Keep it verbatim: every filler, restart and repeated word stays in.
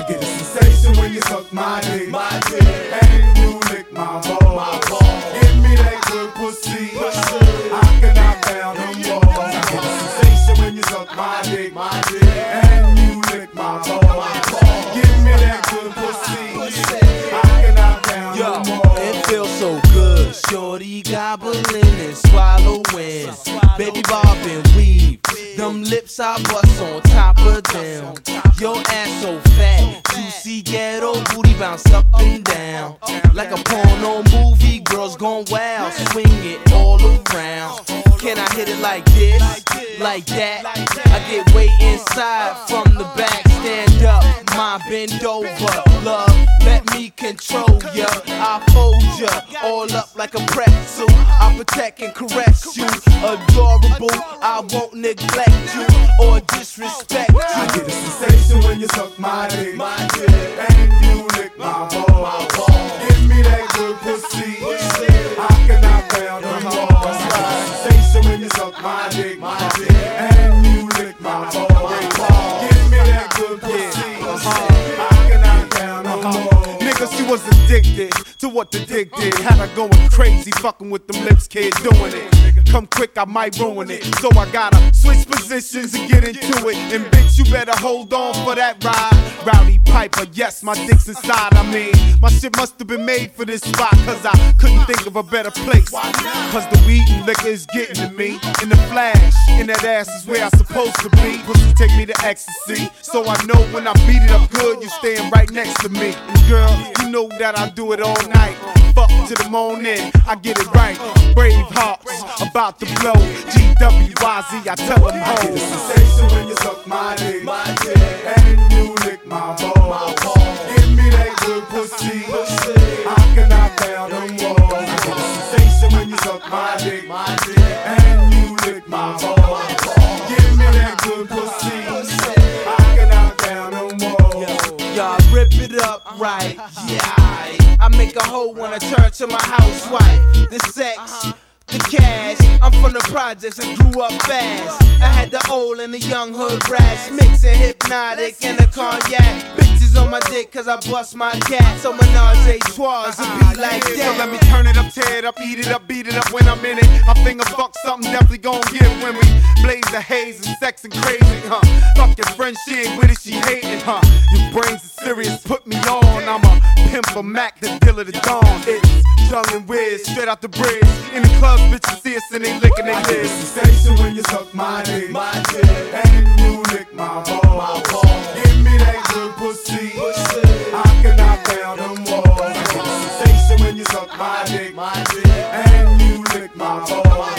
I get a sensation when you suck my dick, my dick, and you lick my balls. My balls. Give me that good pussy, pussy. I can knock down them walls. I get a sensation when you suck my dick, my dick, and you lick my balls. My balls. Give me that good pussy, pussy. I can knock down Yo, them walls. it feels so good, shorty gobbling and swallowing, baby bob and weave. Them lips I bust on top of them. Your ass so fat, juicy ghetto booty bounce up and down. Like a porno movie, girls gone wild, swing it all around. Can I hit it like this, like that? I get way inside from the back, stand up, my bend over. Love, let me control ya, I fold ya, all up like a pretzel. I protect and caress you, adorable, I won't neglect you or disrespect you. I get a sensation when you suck my dick, my dick, and you lick my balls. Give me that good pussy, I can knock down them walls. I get a sensation when you suck my dick, my dick, and you lick my balls. Give me that good pussy, I can knock down them walls. Nigga, she was addicted to what the dick did. Had her going crazy, fucking with them lips, kid, doing it. Come quick, I might ruin it. So I gotta switch positions and get into it. And bitch, you better hold on for that ride. Rowdy Piper, yes, my dick's inside. I mean, my shit must have been made for this spot, cause I couldn't think of a better place. Cause the weed and liquor is getting to me. In the flash, in that ass is where I'm supposed to be. Pussy take me to ecstasy. So I know when I beat it up good, you staying right next to me. And girl, you know that I do it all night. Fuck to the morning, I get it right. Brave hearts, about to blow. G W Y Z, I tell them I get a ho. sensation when you suck my dick, my dick, and you lick my balls. Give me that good pussy, I can knock down them walls. I get a sensation when you suck my dick, my dick, and you lick my balls. Give me that good pussy, I can knock down them walls. Y'all rip it up right, yeah. I make a hoe wanna turn to my housewife. The sex, the cash, I'm from the projects and grew up fast. I had the old and the young hood rats, mixing hypnotic and the cognac. Bitches on my dick cause I bust my cat. So menage a trois, it be like So that. let me turn it up, tear it up, eat it up, beat it up when I'm in it. I finger fuck something definitely gon' give when we blaze the haze and sex and crazy, huh? Fuck your friend, she ain't with it, she hating, huh? Your brains are serious, put me on. I'm a pimp, a Mac, the deal of the dawn. It's Young and Wiz, straight out the bridge. In the clubs, bitches see us and they licking their I get a lips. sensation when you suck my dick, my dick, and you lick my balls. Give me that good pussy, I can knock down them walls. I get a sensation when you suck my dick, my dick, and you lick my balls.